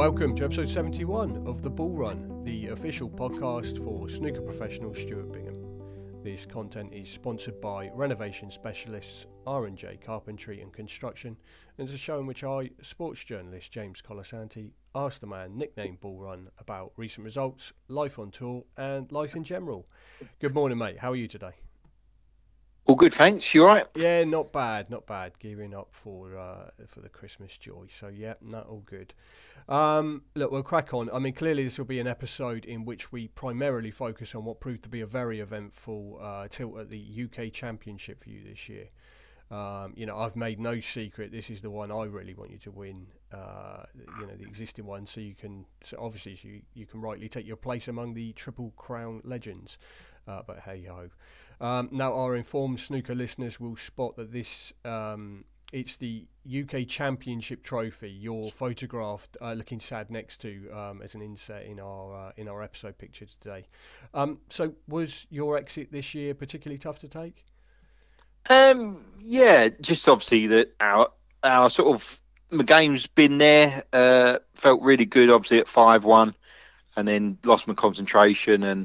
Welcome to episode 71 of The Bull Run, the official podcast for snooker professional Stuart Bingham. This content is sponsored by renovation specialists R&J Carpentry and Construction, and is a show in which I, sports journalist James Colasanti, ask the man nicknamed Bull Run about recent results, life on tour and life in general. Good morning, mate. How are you today? All good, thanks. You all right? Yeah, not bad. Gearing up for the Christmas joy. So yeah, not all good. Look, we'll crack on. I mean, clearly this will be an episode in which we primarily focus on what proved to be a very eventful tilt at the UK Championship for you this year. I've made no secret this is the one I really want you to win. The existing one, so you can you can rightly take your place among the Triple Crown legends. But hey ho. Now, our informed snooker listeners will spot that this it's the UK Championship trophy you're photographed looking sad next to as an inset in our episode picture today. So was your exit this year particularly tough to take? Yeah, just obviously that our sort of the game's been there. Felt really good, obviously at 5-1, and then lost my concentration and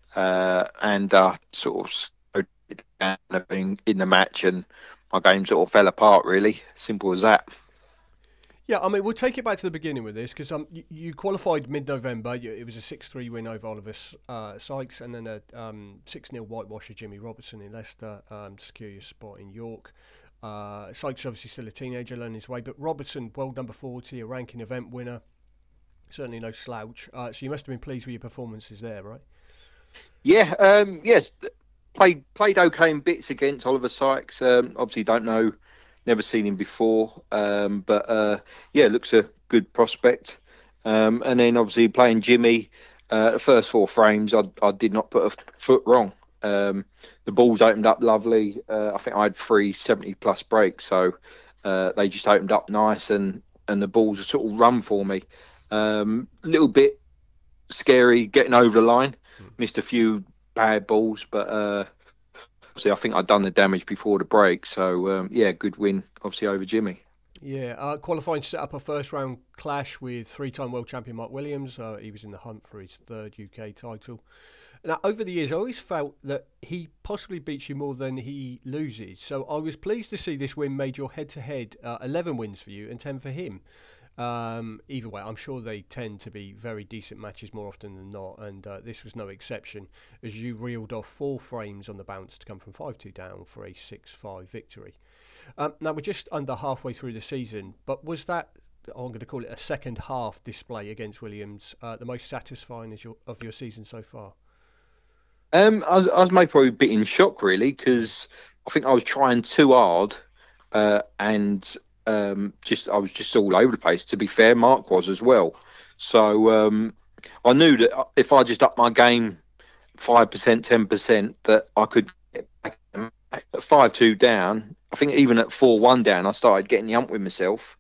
sort of slowed down in the match, and my game sort of fell apart. Really simple as that. Yeah, I mean, we'll take it back to the beginning with this, because you qualified mid-November. It was a 6-3 win over Oliver Sykes, and then a 6-0 whitewash of Jimmy Robertson in Leicester to secure your spot in York. Sykes obviously still a teenager, learning his way, but Robertson, world number 40, a ranking event winner, certainly no slouch. So you must have been pleased with your performances there, right? Yeah, yes, played okay in bits against Oliver Sykes. Obviously don't know, never seen him before, but looks a good prospect. And then obviously playing Jimmy, the first four frames, I did not put a foot wrong. The balls opened up lovely. I think I had 370 plus breaks, so they just opened up nice, and the balls are sort of run for me. Little bit scary getting over the line. Missed a few bad balls, but obviously I think I'd done the damage before the break. So good win obviously over Jimmy. Yeah, qualifying to set up a first round clash with three-time world champion Mark Williams. He was in the hunt for his third UK title. Now, over the years, I always felt that he possibly beats you more than he loses. So I was pleased to see this win made your head-to-head 11 wins for you and 10 for him. Either way, I'm sure they tend to be very decent matches more often than not, and this was no exception, as you reeled off 4 frames on the bounce to come from 5-2 down for a 6-5 victory. Now, we're just under halfway through the season, but was that, I'm going to call it a second half display against Williams, the most satisfying of your season so far? I was maybe probably a bit in shock really, because I think I was trying too hard, and I was just all over the place. To be fair, Mark was as well. So I knew that if I just upped my game 5%, 10%, that I could get back at 5-2 down. I think even at 4-1 down, I started getting the ump with myself.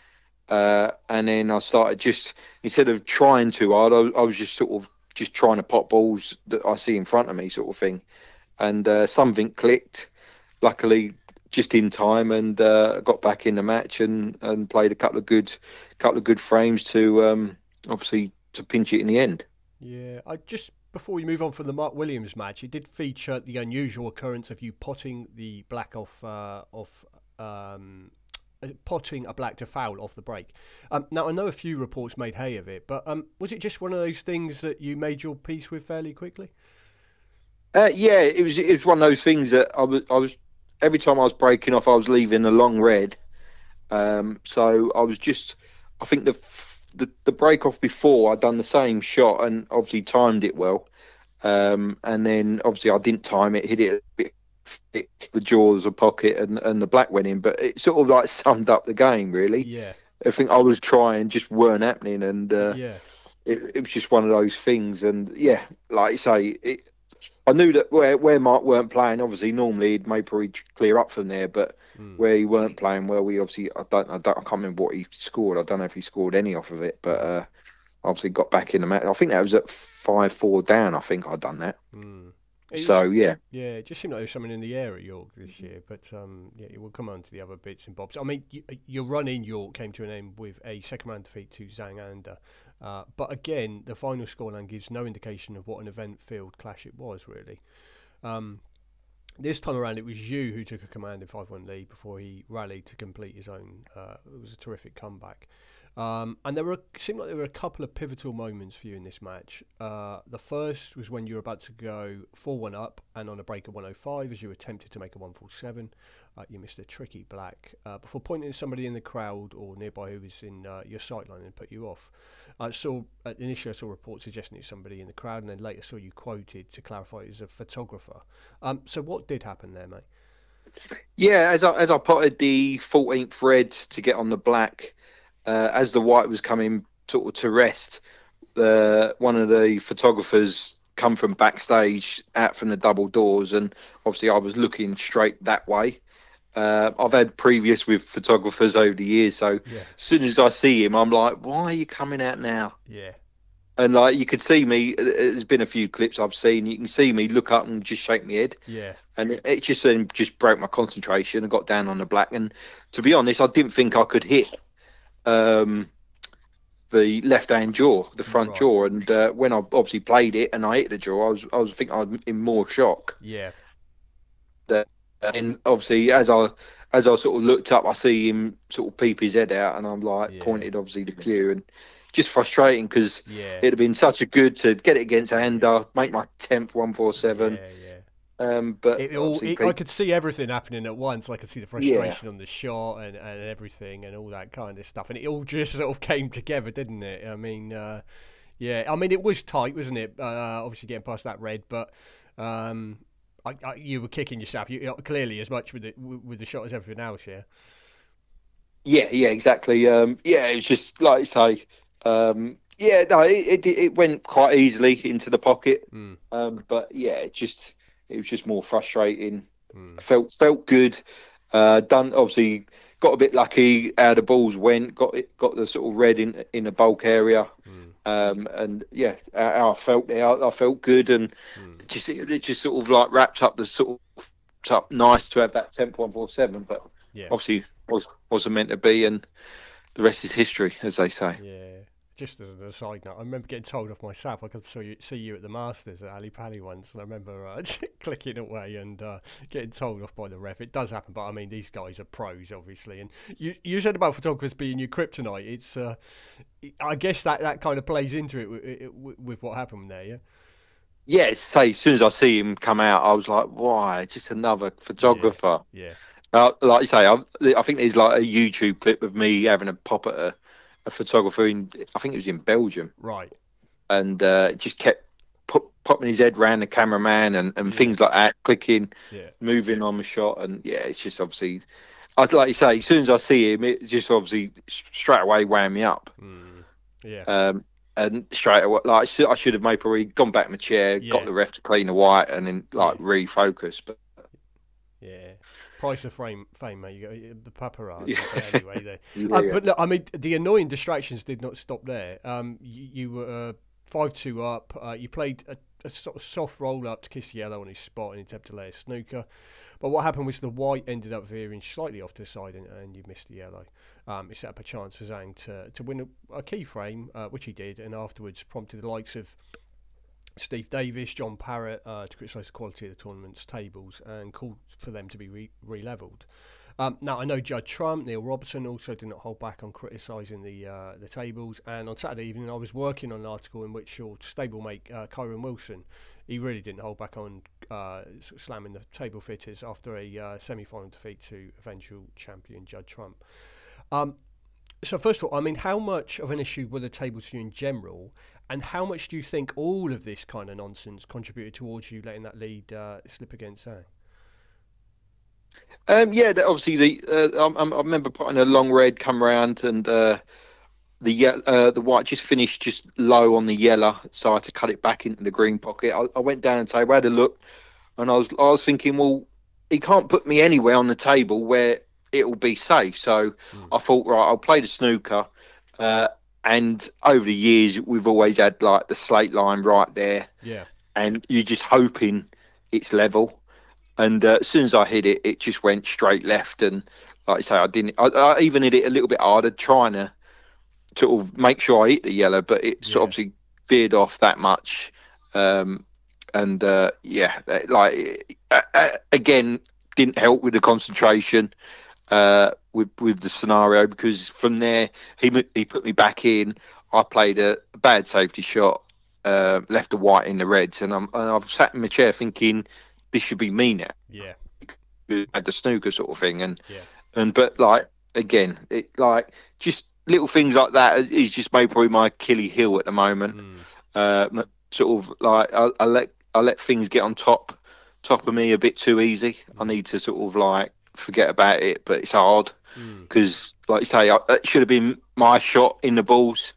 And then I started just, instead of trying too hard, I was just sort of just trying to pot balls that I see in front of me, sort of thing. And something clicked, luckily just in time, and got back in the match and played a couple of good frames to obviously to pinch it in the end. Yeah, before we move on from the Mark Williams match, it did feature the unusual occurrence of you potting the black potting a black to foul off the break. Now, I know a few reports made hay of it, but was it just one of those things that you made your peace with fairly quickly? Yeah, it was one of those things that I was every time I was breaking off, I was leaving a long red. So I was just, I think the break off before I'd done the same shot and obviously timed it well. And then obviously I didn't time it, hit it a bit thick, the jaws of pocket, and the black went in. But it sort of like summed up the game really. Yeah. I think I was trying, just weren't happening, and Yeah. it was just one of those things. And yeah, like you say, I knew that where Mark weren't playing, obviously normally he'd maybe probably clear up from there, but where he weren't playing well, we obviously I can't remember what he scored. I don't know if he scored any off of it, but obviously got back in the match. I think that was at 5-4 down. I think I'd done that. It's, So yeah. yeah, it just seemed like there was something in the air at York this year. But yeah, we'll come on to the other bits and bobs. I mean, your run in York came to an end with a second round defeat to Zhang Anda. But again, the final scoreline gives no indication of what an event-filled clash it was, really. Um, this time around, it was you who took a commanding 5-1 lead before he rallied to complete his own. It was a terrific comeback. And seemed like there were a couple of pivotal moments for you in this match. The first was when you were about to go 4-1 up and on a break of 105 as you attempted to make a 147. You missed a tricky black before pointing at somebody in the crowd or nearby who was in your sight line and put you off. Initially I saw reports suggesting it's somebody in the crowd, and then later saw you quoted to clarify it as a photographer. So what did happen there, mate? Yeah, as I potted the 14th red to get on the black, as the white was coming sort of to rest, one of the photographers come from backstage out from the double doors, and obviously I was looking straight that way. I've had previous with photographers over the years, so Yeah. as soon as I see him, I'm like, why are you coming out now? Yeah. And like you could see me, there's been a few clips I've seen. You can see me look up and just shake my head, Yeah. and it just broke my concentration and got down on the black. And to be honest, I didn't think I could hit the left-hand jaw, the front Right. jaw. And when I obviously played it and I hit the jaw, I think I was in more shock. Yeah. And obviously, as I sort of looked up, I see him sort of peep his head out, and I'm like Yeah. pointed obviously the cue, and just frustrating because Yeah. it'd have been such a good to get it against Anda, make my 10th 147. Yeah. But I could see everything happening at once. I could see the Yeah. frustration on the shot and everything and all that kind of stuff. And it all just sort of came together, didn't it? I mean, yeah. I mean, it was tight, wasn't it? Obviously getting past that red, but you were kicking yourself. Clearly as much with the shot as everything else, yeah. Yeah, exactly. Yeah, it was just like you say. Yeah, no, it went quite easily into the pocket. But yeah, it was just more frustrating. Felt good. Done obviously got a bit lucky how the balls went. Got the sort of red in the bulk area. And yeah, how I felt there, I felt good, and it just sort of like wrapped up the sort of up nice to have that 10.47, but Yeah. obviously wasn't meant to be, and the rest is history, as they say. Yeah. Just as an aside note, I remember getting told off myself. I could see you at the Masters at Ali Pali once, and I remember clicking away and getting told off by the ref. It does happen, but I mean, these guys are pros, obviously. And you said about photographers being your kryptonite. It's I guess that kind of plays into it with what happened there, yeah. Yeah, say as soon as I see him come out, I was like, why? Just another photographer. Yeah. Like you say, I think there's like a YouTube clip of me having a pop at a photographer I think it was in Belgium, Right. and just kept popping his head round the cameraman and things like that, clicking, moving on the shot, and yeah, it's just obviously, like you say, as soon as I see him, it just obviously straight away wound me up. Yeah. And straight away, like I should have maybe probably gone back in my chair, got the ref to clean the white, and then like refocus. But yeah, price of fame, mate. You got the paparazzi. But anyway, but look, I mean, the annoying distractions did not stop there. You were 5-2 up. You played a sort of soft roll up to kiss the yellow on his spot and attempt to lay a snooker. But what happened was the white ended up veering slightly off to the side, and you missed the yellow. It set up a chance for Zhang to win a key frame, which he did, and afterwards prompted the likes of Steve Davis, John Parrott to criticise the quality of the tournament's tables and called for them to be re-levelled. Now, I know Judd Trump, Neil Robertson also did not hold back on criticising the tables, and on Saturday evening I was working on an article in which your stablemate Kyron Wilson, he really didn't hold back on sort of slamming the table fitters after a semi-final defeat to eventual champion Judd Trump. So first of all, I mean, how much of an issue were the tables for you in general, and how much do you think all of this kind of nonsense contributed towards you letting that lead slip against Zhang? Yeah, obviously I remember putting a long red come round, and the white just finished just low on the yellow, so I had to cut it back into the green pocket. I went down and table, had a look, and I was thinking, well, he can't put me anywhere on the table where it will be safe. So I thought, right, I'll play the snooker. And over the years, we've always had like the slate line right there. Yeah. And you're just hoping it's level. And as soon as I hit it, it just went straight left. And like I say, I didn't. I even hit it a little bit harder, trying to sort of make sure I hit the yellow, but it sort of Yeah. obviously veered off that much. And yeah, like again, didn't help with the concentration with the scenario, because from there he put me back in. I played a bad safety shot, left a white in the reds, and I've sat in my chair thinking this should be me now. Yeah. At the snooker sort of thing, Yeah. but like again, it like just little things like that is just maybe probably my Achilles heel at the moment. Sort of like I let things get on top of me a bit too easy. I need to sort of like forget about it, but it's hard because, like you say, it should have been my shot in the balls.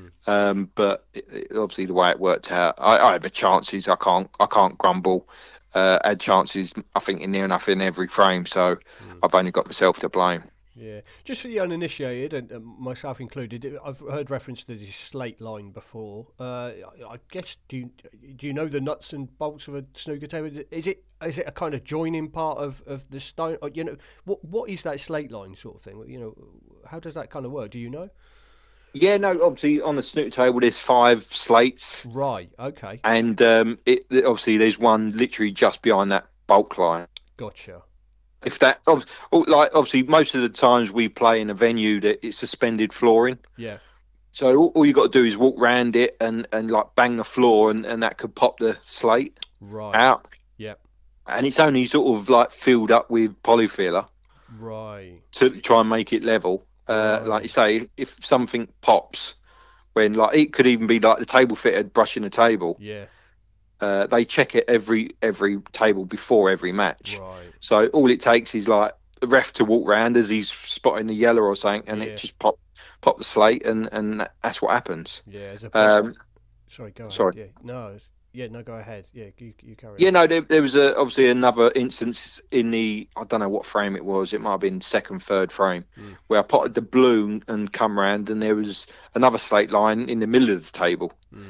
But obviously the way it worked out, I had the chances. I can't grumble. Had chances, I think, in near enough in every frame. So I've only got myself to blame. Yeah, just for the uninitiated, and myself included, I've heard reference to this slate line before. I guess do you know the nuts and bolts of a snooker table? Is it a kind of joining part of the stone? Or, you know, what is that slate line sort of thing? You know, how does that kind of work? Do you know? Yeah, no, obviously on the snooker table there's 5 slates, Right. Okay. and obviously there's one literally just behind that bulk line. Gotcha. If that, like obviously most of the times we play in a venue that it's suspended flooring, Yeah. so all you got to do is walk round it and like bang the floor, and that could pop the slate Right. out. Yeah. And it's only sort of like filled up with polyfiller Right. to try and make it level. Like you say, if something pops, when like it could even be like the table fitter brushing the table. Yeah. They check it every table before every match. Right. So all it takes is like the ref to walk round as he's spotting the yellow or something, and Yeah. it just pop the slate, and that's what happens. Yeah. As a sorry, go ahead. Sorry. Yeah. No. No. Go ahead. Yeah. You carry Yeah, on. no, there was obviously another instance in the, I don't know what frame it was. It might have been second, third frame, where I potted the blue and come round, and there was another slate line in the middle of the table,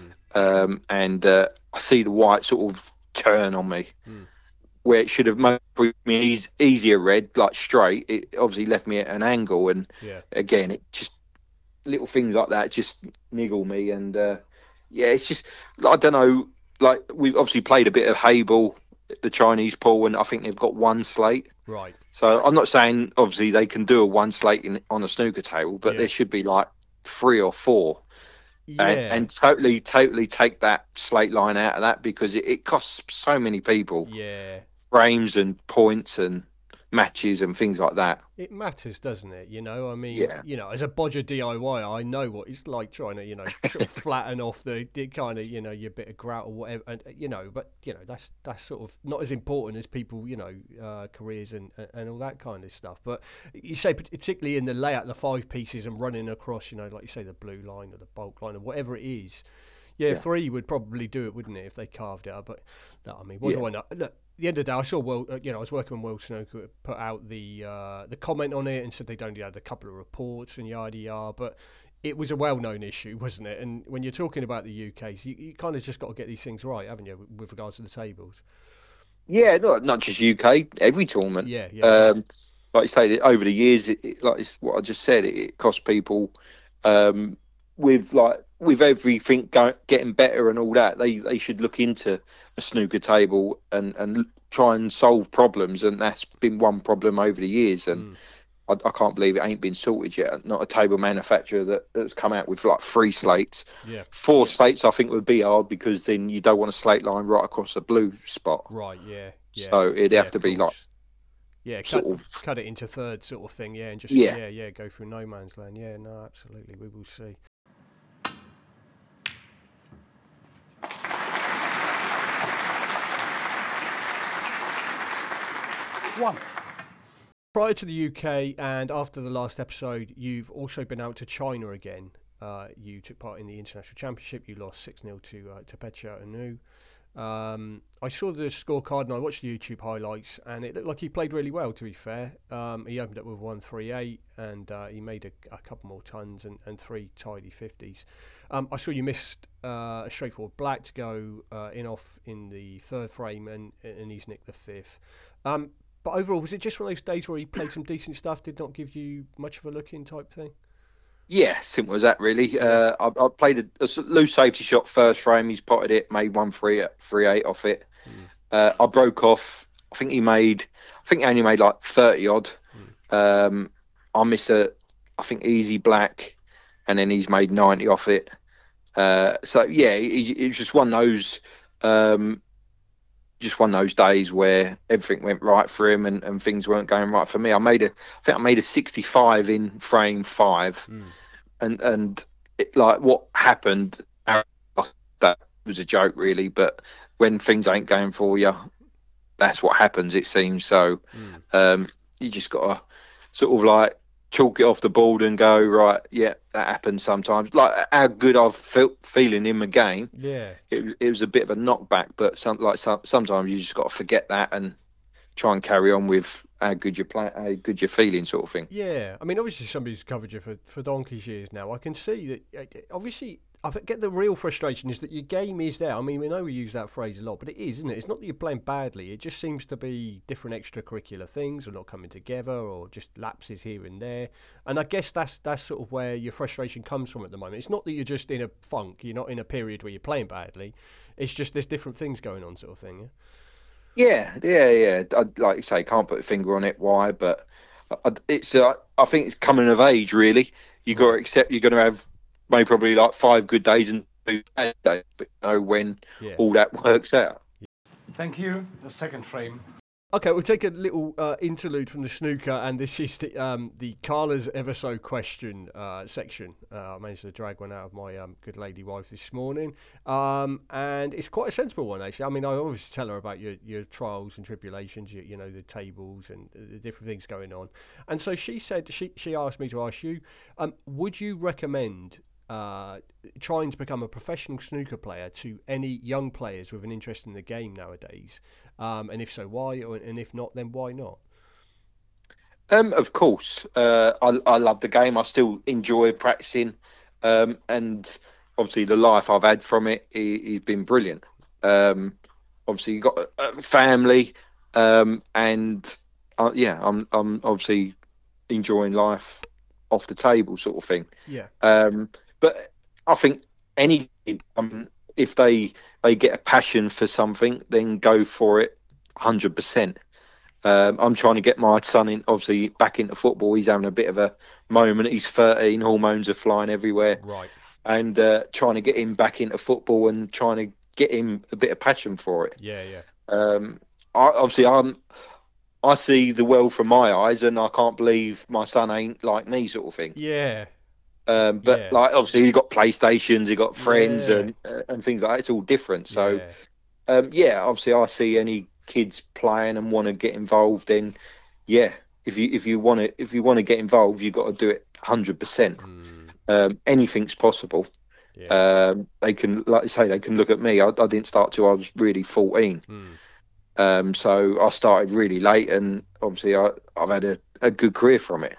and I see the white sort of turn on me, where it should have made me easier red, like straight. It obviously left me at an angle, and Yeah. again, it just little things like that just niggle me, and yeah, it's just I don't know. Like we've obviously played a bit of Hayball, the Chinese pool, and I think they've got 1 slate. Right. So I'm not saying obviously they can do a 1 slate on a snooker table, but Yeah. there should be like 3 or 4, Yeah. and totally take that slate line out of that, because it costs so many people Yeah. frames and points and matches and things like that. It matters, doesn't it? You know, I mean, Yeah. you know, as a bodger DIY, I know what it's like trying to, you know, sort of flatten off the kind of, you know, your bit of grout or whatever, and you know, but you know, that's sort of not as important as people, you know, careers and all that kind of stuff. But you say particularly in the layout, the 5 pieces and running across, you know, like you say, the blue line or the bulk line or whatever it is. Yeah, 3 would probably do it, wouldn't it, if they carved it out? But no, I mean, what do I know? Look, at the end of the day, I saw you know, I was working on World Snooker, put out the comment on it and said they'd only had a couple of reports and yada yada, but it was a well-known issue, wasn't it? And when you're talking about the UK, so you kind of just got to get these things right, haven't you, with regards to the tables? Yeah, not just UK, every tournament. Yeah, yeah. Like you say, over the years, like it's what I just said, it cost people, with everything getting better and all that. They should look into a snooker table and try and solve problems, and that's been one problem over the years. And I can't believe it ain't been sorted yet. Not a table manufacturer that's come out with like 3 slates. Yeah. 4 slates I think would be hard, because then you don't want a slate line right across the blue spot. Right, yeah. So it'd have to be like, yeah, cut it into thirds sort of thing, yeah, and just go through no man's land. Yeah, no, absolutely, we will see. One. Prior to the UK and after the last episode, you've also been out to China again. You took part in the International Championship. You lost 6-0 to Pecha Anu. I saw the scorecard and I watched the YouTube highlights, and it looked like he played really well. To be fair, he opened up with 138, and he made a couple more tons and three tidy 50s. I saw you missed a straightforward black to go off in the third frame, and he's nicked the fifth. But overall, was it just one of those days where he played some decent stuff, did not give you much of a look in type thing? Yeah, simple as that, really. Yeah. I played a loose safety shot first frame. He's potted it, made 138 off it. Mm. I broke off. I think he only made like 30 odd. I missed I think easy black, and then he's made 90 off it. So yeah, it was just one of those days where everything went right for him and things weren't going right for me. I think I made a 65 in frame 5, and like what happened, that was a joke really. But when things ain't going for you, that's what happens, it seems. So you just gotta sort of like chalk it off the board and go, right, yeah, that happens sometimes. Like how good I've felt feeling in the game. Yeah. It was a bit of a knockback, but sometimes you just got to forget that and try and carry on with how good you're feeling, sort of thing. Yeah, I mean, obviously somebody who's covered you for donkey's years now. I can see that. Obviously, I get the real frustration is that your game is there. I mean, we know we use that phrase a lot, but it is, isn't it? It's not that you're playing badly. It just seems to be different extracurricular things, or not coming together, or just lapses here and there. And I guess that's sort of where your frustration comes from at the moment. It's not that you're just in a funk. You're not in a period where you're playing badly. It's just there's different things going on, sort of thing. Yeah. Like you say, can't put a finger on it why, but I think it's coming of age, really. You got to accept you're going to have maybe probably like 5 good days and 2 bad days, but you know when all that works out. Thank you. The second frame. Okay, we'll take a little interlude from the snooker, and this is the Carla's Ever So question section. I managed to drag one out of my good lady wife this morning, and it's quite a sensible one, actually. I mean, I obviously tell her about your trials and tribulations, you know, the tables and the different things going on. And so she said, she asked me to ask you, would you recommend trying to become a professional snooker player to any young players with an interest in the game nowadays? And if so, why? And if not, then why not? Of course, I love the game. I still enjoy practicing, and obviously the life I've had from it has been brilliant. Obviously, you've got a family, and I'm obviously enjoying life off the table, sort of thing. Yeah. But I think any if they get a passion for something, then go for it 100%. I'm trying to get my son obviously back into football. He's having a bit of a moment. He's 13, hormones are flying everywhere. Right. And trying to get him back into football and trying to get him a bit of passion for it. Yeah. I see the world from my eyes, and I can't believe my son ain't like me, sort of thing. Yeah. But like obviously you've got PlayStations, you've got friends and things like that. It's all different. So obviously I see any kids playing and want to get involved, then if you want to get involved, you've got to do it 100%. Anything's possible. They can, like I say, they can look at me. I didn't start till I was really 14. So I started really late, and obviously I've had a good career from it.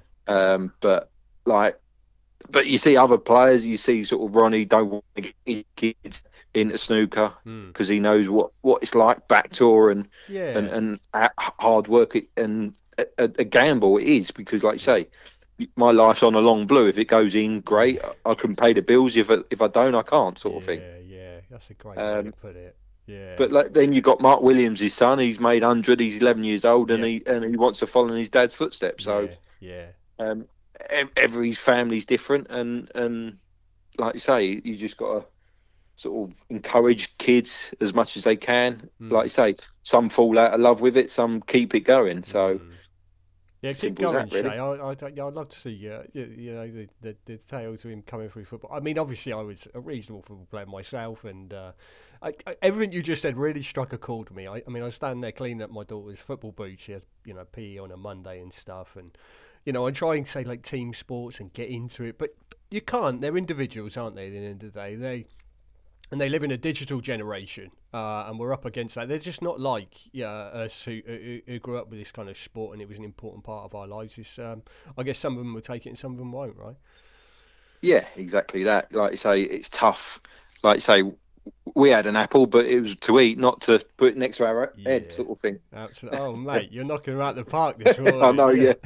But you see other players, you see sort of Ronnie don't want to get his kids into snooker because he knows what it's like backdoor and hard work and a gamble it is, because like you say, my life's on a long blue. If it goes in, great. I can pay the bills. If I don't, I can't, sort of thing. Yeah, that's a great way to put it. Yeah. But then you got Mark Williams, his son. He's made 100. He's 11 years old, and he wants to follow in his dad's footsteps. So every family's different, and like you say, you just got to sort of encourage kids as much as they can. Like you say, some fall out of love with it, some keep it going. So keep going, Shay. I'd love to see the tales of him coming through football. I mean, obviously, I was a reasonable football player myself, and everything you just said really struck a chord with me. I mean, I was standing there cleaning up my daughter's football boots. She has, PE on a Monday and stuff, and I try and say like team sports and get into it, but you can't. They're individuals, aren't they? At the end of the day, and they live in a digital generation, and we're up against that. They're just not like us who grew up with this kind of sport, and it was an important part of our lives. I guess some of them will take it and some of them won't, right? Yeah, exactly that. Like you say, it's tough. Like you say, we had an apple, but it was to eat, not to put it next to our head, sort of thing. Absolutely. Oh, mate, you're knocking her out the park this morning. I know, yeah.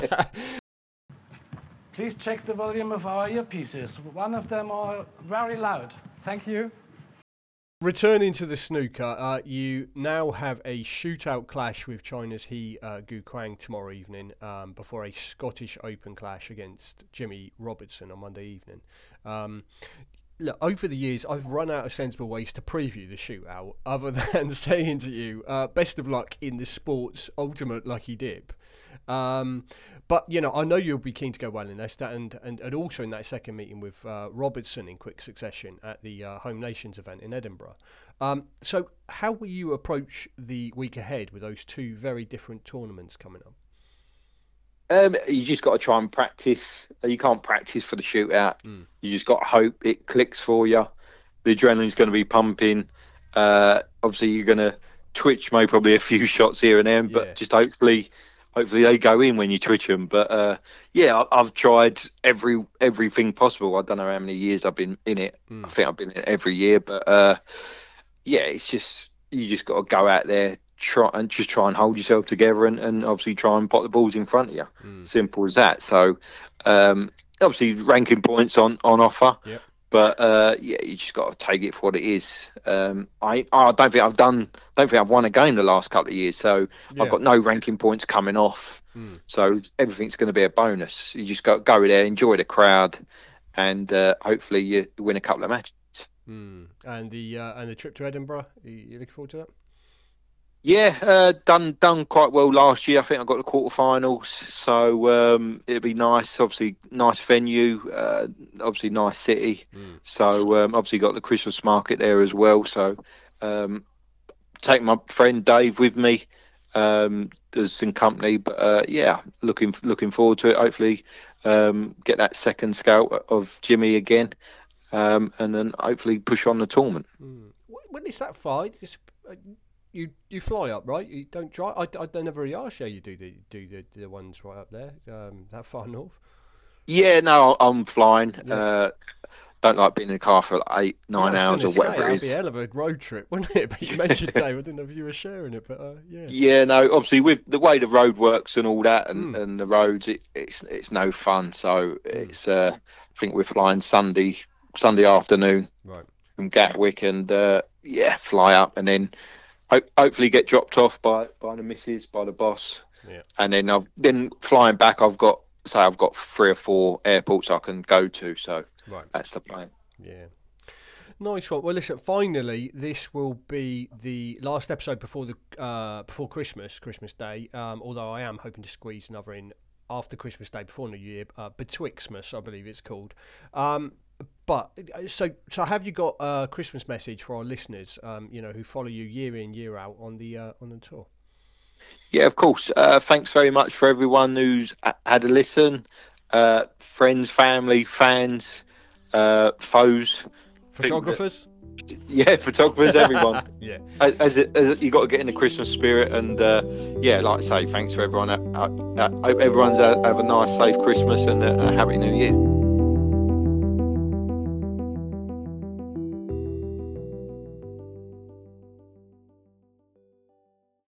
Please check the volume of our earpieces. One of them are very loud. Thank you. Returning to the snooker, you now have a shootout clash with China's He Gu Kwang tomorrow evening before a Scottish Open clash against Jimmy Robertson on Monday evening. Look, over the years, I've run out of sensible ways to preview the shootout other than saying to you, best of luck in the sport's ultimate lucky dip. But, you know, I know you'll be keen to go well in this, and also in that second meeting with Robertson in quick succession at the Home Nations event in Edinburgh. So how will you approach the week ahead with those two very different tournaments coming up? You just got to try and practice. You can't practice for the shootout. You just got to hope it clicks for you. The adrenaline's going to be pumping. Obviously, you're going to twitch maybe probably a few shots here and there, but just hopefully they go in when you twitch them. But I've tried everything possible. I don't know how many years I've been in it. I think I've been in it every year. But it's just you just got to go out there, try and hold yourself together, and obviously try and pot the balls in front of you. Simple as that. So obviously ranking points on offer. Yep. But you just got to take it for what it is. I don't think I've won a game the last couple of years, so I've got no ranking points coming off. So everything's going to be a bonus. You just got to go there, enjoy the crowd, and hopefully you win a couple of matches. And the trip to Edinburgh, you looking forward to that? Yeah, done quite well last year. I think I got the quarterfinals, so it'll be nice. Obviously, nice venue. Obviously, nice city. So obviously got the Christmas market there as well. So take my friend Dave with me. There's some company, but looking forward to it. Hopefully, get that second scout of Jimmy again, and then hopefully push on the tournament. When is that fight? You fly up, right? You don't drive. I never really asked you. You do the ones right up there, that far north. Yeah, no, I'm flying. Don't like being in the car for like 8-9 hours or whatever it is. That'd be a hell of a road trip, wouldn't it? But you mentioned Dave. I didn't know if you were sharing it, but yeah. Yeah, no, obviously with the way the road works and all that, and the roads, it's no fun. So it's I think we're flying Sunday afternoon from Gatwick, and fly up, and then hopefully get dropped off by the missus, by the boss, and then flying back. I've got 3 or 4 airports I can go to, so that's the plan. Yeah, nice one. Well, listen, finally, this will be the last episode before Christmas Day. Although I am hoping to squeeze another in after Christmas Day, before New Year, Betwixtmas, I believe it's called. But so have you got a Christmas message for our listeners, who follow you year in, year out on the tour? Yeah, of course. Thanks very much for everyone who's had a listen. Friends, family, fans, foes, photographers. Photographers, everyone. Yeah. As you got to get in the Christmas spirit, and like I say, thanks for everyone. I hope everyone's have a nice, safe Christmas and a happy New Year.